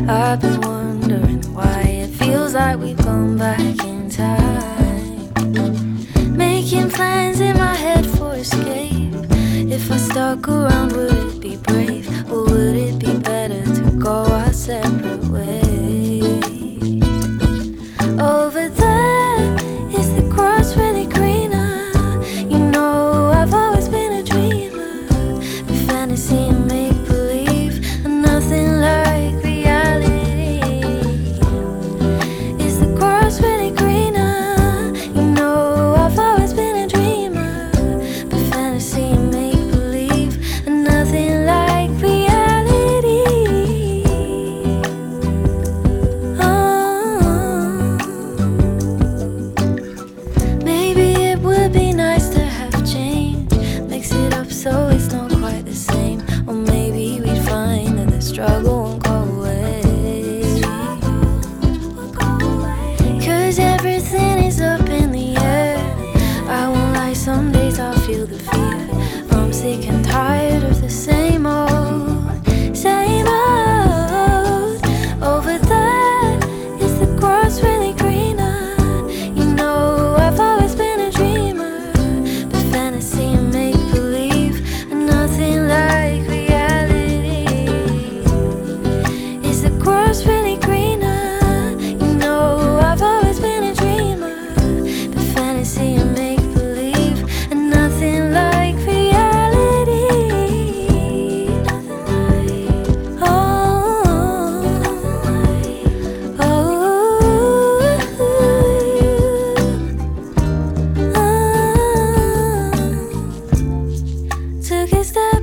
I've been wondering why it feels like we've gone back in time. Making plans in my head for escape. If I stuck around, would it be brave? Or would it be better to go our separate ways? Over there, is the grass really greener? You know I've always been a dreamer, but fantasy and make-believe are nothing like reality. Is the grass really greener? You know I've always been a dreamer, but fantasy and make-believe are nothing like reality. Maybe it would be nice to have change, mix it up so it's not quite the same. Or maybe we'd find that the struggle won't go away. 'Cause everything is up in the air. I won't lie, some days I feel the fear. I'm sick and tired of the same old, same old. Over there, is the grass really greener? You know I've always been a dreamer, but fantasy and make-believe are nothing like reality. Is the grass really greener? You know I've always been a dreamer, but fantasy and make-believe are nothing like reality. Nothing like, oh, took a step